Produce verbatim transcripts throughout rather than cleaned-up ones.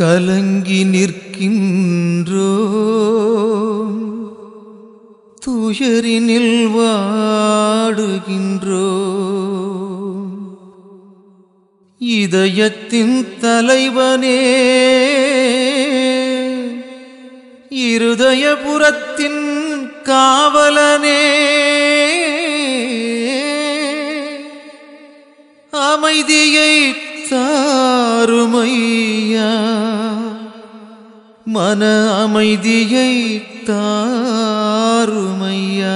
கலங்கி நிற்கின்றோம், துயரினில் வாடுகின்றோம். இதயத்தின் தலைவனே, இருதயபுரத்தின் காவலனே, அமைதியை தாருமையா, மன அமைதியை தாருமையா.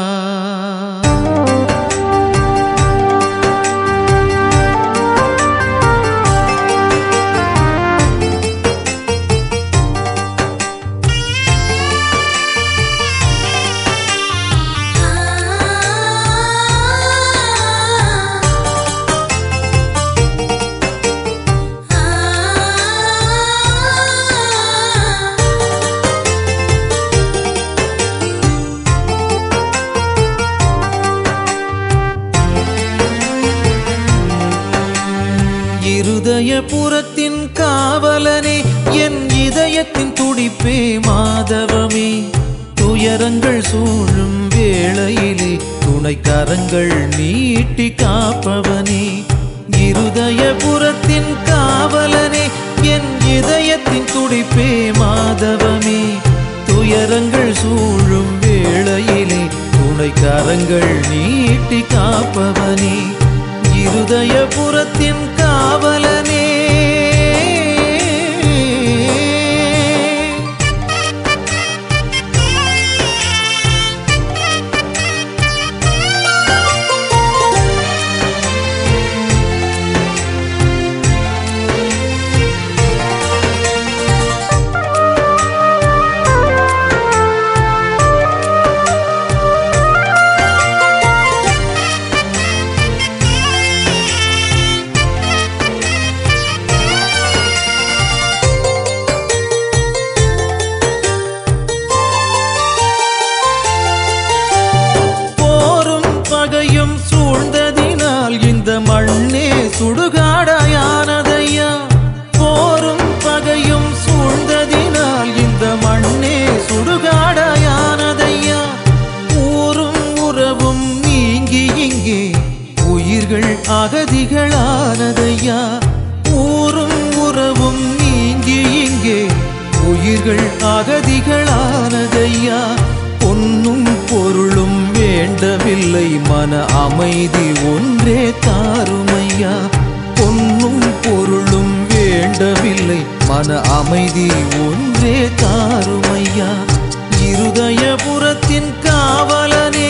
இருதயபுரத்தின் காவலனே, என் இதயத்தின் துடிப்பே மாதவமே, துயரங்கள் சூழும் வேளையிலே துணைக்கரங்கள் நீட்டி காப்பவனே. இருதயபுரத்தின் காவலனே, என் இதயத்தின் துடிப்பே மாதவமே, துயரங்கள் சூழும் வேளையிலே துணைக்கரங்கள் நீட்டி காப்பவனே. இருதயபுரத்தின் காவலனே, மண்ணே சுடுகாடாயானதையா, போரும் பகையும் சூழ்ந்ததினால் இந்த மண்ணே சுடுகாடாயானதையா. ஊரும் உறவும் நீங்கி இங்கே உயிர்கள் அகதிகளானதையா. ஊரும் உறவும் நீங்கி இங்கே உயிர்கள் அகதிகளானதையா. பொன்னும் பொருளும் வேண்டவில்லை, மன அமைதி ஒன்றே தாருமையா. பொன்னும் பொருளும் வேண்டவில்லை, மன அமைதி ஒன்றே தாருமையா. இருதயபுரத்தின் காவலனே,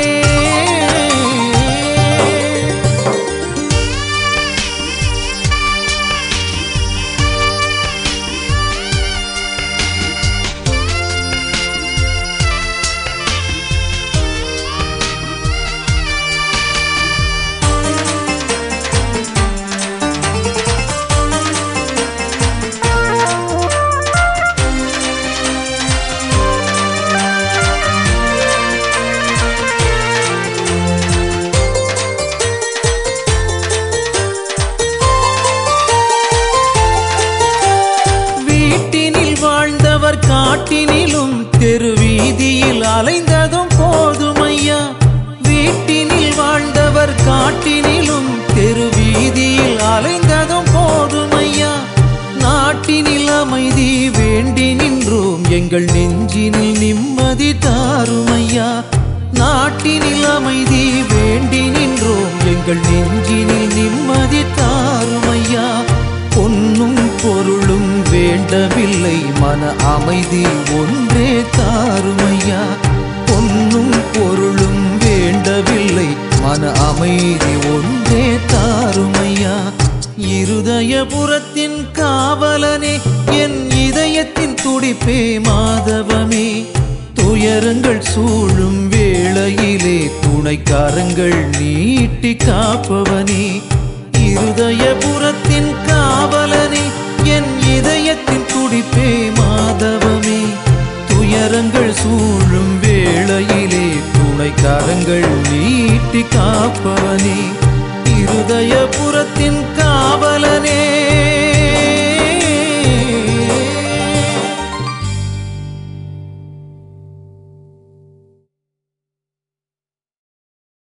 காட்டினிலும் தெருவீதியில் அலைந்ததும் போதுமையா. வீட்டினில் வாழ்ந்தவர் காட்டினிலும் தெருவீதியில் அலைந்ததும் போதுமையா. நாட்டினில் அமைதி வேண்டி நின்றோம், எங்கள் நெஞ்சினில் நிம்மதி தாருமையா. நாட்டினில் அமைதி வேண்டி நின்றோம், எங்கள் நெஞ்சினில் நிம்மதி தாருமையா. பொன்னும் பொருளும் வேண்டவில்லை, மன அமைதி ஒன்றே தாருமையா. பொன்னும் பொருளும் வேண்டவில்லை, மன அமைதி ஒன்றே தாருமையா. இருதயபுரத்தின் காவலனே, என் இதயத்தின் துடிப்பே மாதவமே, துயரங்கள் சூழும் வேளையிலே துணைக்கரங்கள் நீட்டி காப்பவனே. இருதயபுரத்தின் காவலனே, என் இதயத்தின் துடிப்பே மாதவமே, துயரங்கள் சூழும் வேளையிலே துணைக்கரங்கள் நீட்டி காப்பவனே.